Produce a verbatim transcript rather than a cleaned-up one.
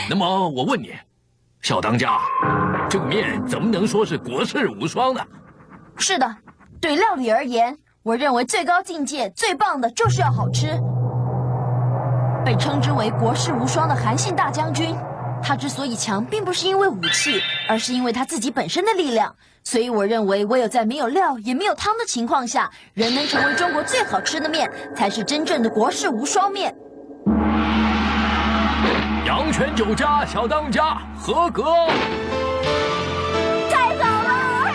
那么我问你，小当家，这个面怎么能说是国士无双呢？ 是的，对料理而言，我认为最高境界、最棒的就是要好吃。被称之为国士无双的韩信大将军，他之所以强，并不是因为武器，而是因为他自己本身的力量。所以我认为，唯有在没有料也没有汤的情况下，仍能成为中国最好吃的面，才是真正的国士无双面。 阳泉酒家小当家合格。